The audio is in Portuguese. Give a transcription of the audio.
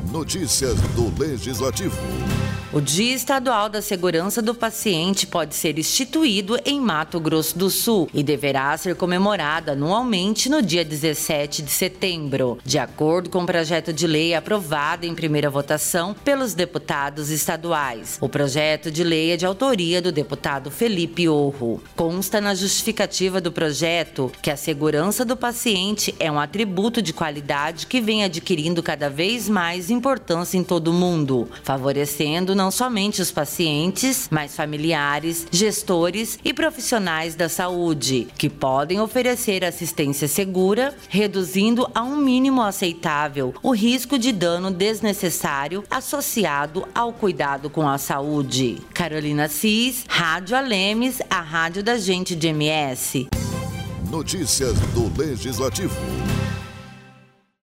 Notícias do Legislativo. O Dia Estadual da Segurança do Paciente pode ser instituído em Mato Grosso do Sul e deverá ser comemorado anualmente no dia 17 de setembro, de acordo com o projeto de lei aprovado em primeira votação pelos deputados estaduais. O projeto de lei é de autoria do deputado Felipe Orro. Consta na justificativa do projeto que a segurança do paciente é um atributo de qualidade que vem adquirindo cada vez mais importância em todo o mundo, favorecendo não somente os pacientes, mas familiares, gestores e profissionais da saúde, que podem oferecer assistência segura, reduzindo a um mínimo aceitável o risco de dano desnecessário associado ao cuidado com a saúde. Carolina Cis, Rádio Alemes, a rádio da gente de MS. Notícias do Legislativo.